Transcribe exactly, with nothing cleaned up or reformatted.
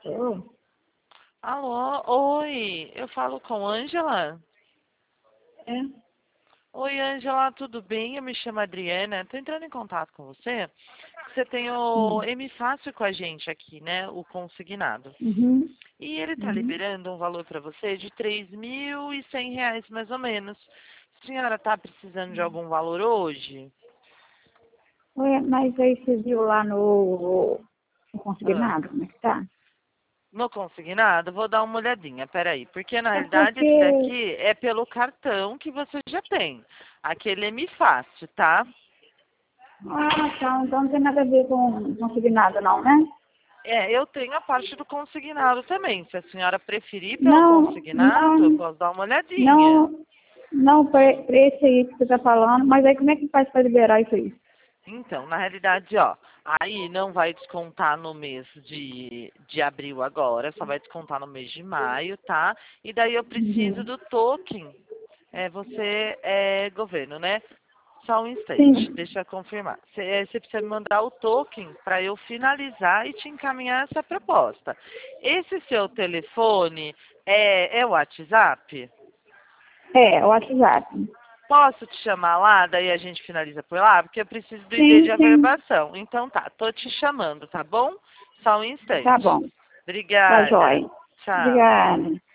Tô. Alô, oi, eu falo com Ângela? É. Oi, Ângela, tudo bem? Eu me chamo Adriana, estou entrando em contato com você. Você tem o Hum. M Fácil com a gente aqui, né? O consignado. Uhum. E ele está Uhum. liberando um valor para você de três mil e cem reais, mais ou menos. A senhora está precisando de algum valor hoje? Ué, mas aí você viu lá no, no Ah, consignado, como é que tá? no consignado, vou dar uma olhadinha, peraí. Porque na É realidade esse porque. daqui é pelo cartão que você já tem. Aquele M Fácil, tá? Ah, tá. Então não tem nada a ver com consignado, não, né? É, eu tenho a parte do consignado também. Se a senhora preferir pelo Não, consignado, eu não, posso dar uma olhadinha. não, não para esse aí que você tá falando, mas aí como é que faz para liberar isso aí? Então, na realidade, ó, aí não vai descontar no mês de, de abril agora, só vai descontar no mês de maio, tá? E daí eu preciso Uhum. do token. É, você é governo, né? Só um instante, Sim, deixa eu confirmar. Você é, você precisa me mandar o token para eu finalizar e te encaminhar essa proposta. Esse seu telefone é, é o WhatsApp? é, o WhatsApp. Posso te chamar lá, daí a gente finaliza por lá? Porque eu preciso do I D de Sim, sim. averbação. Então tá, tô te chamando, tá bom? Só um Tá instante. bom. Tá Obrigada. jóia. Tchau. Obrigada.